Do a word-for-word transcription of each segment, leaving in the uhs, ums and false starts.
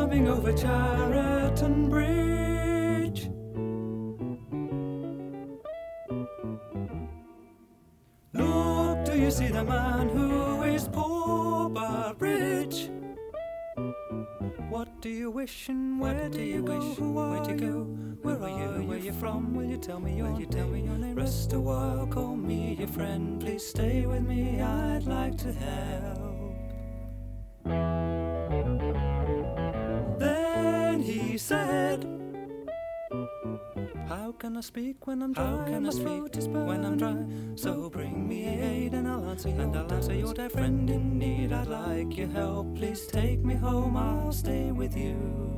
coming over Chariton Bridge. Look, do you see the man who is poor but rich? What do you wish and where do you go? Where do you go? Where are you? Where you from? Will you tell me your Will you tell me your name? Rest a while, call me your friend. Please stay with me, I'd like to help. Then he said, how can I speak when I'm dry? How can I speak when I'm dry? So bring me aid and I'll answer your, and I'll answer your dear friend in need. I'd like your help. Please take me home. I'll stay with you.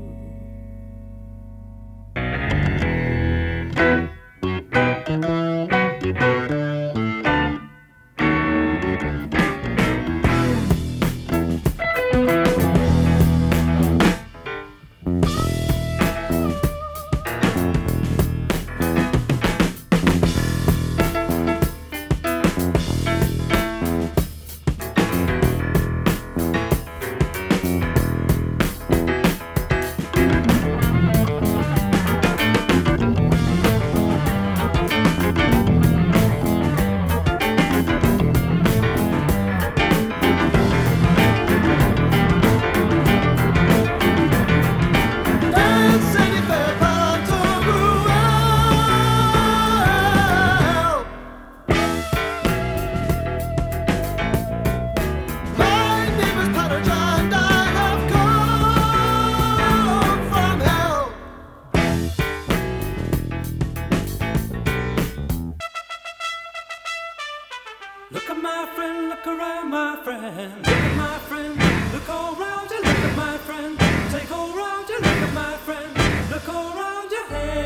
Look at my friend, look around my friend. Look at my friend, look all round you. Look at my friend, take all round you. Look at my friend, look all round you.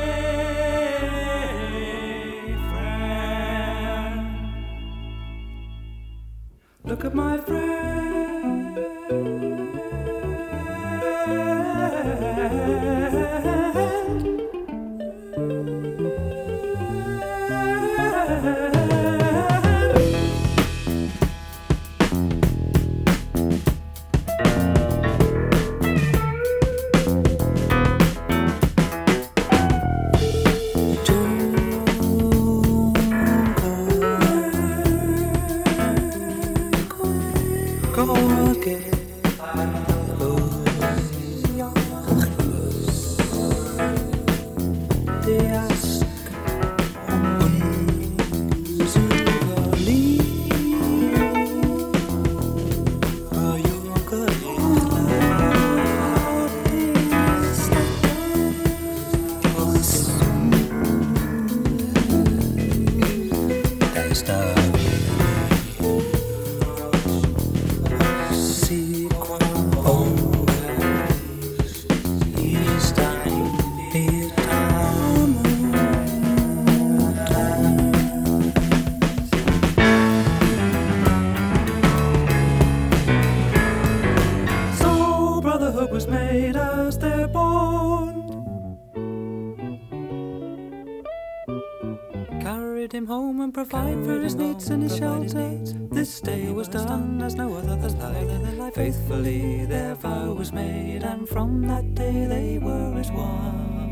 Hey, friend. Look at my friend. Was made as their bond. Carried him home and provided for his needs and his shelter. This day was done as no other than life. Faithfully their vow was made, and from that day they were as one.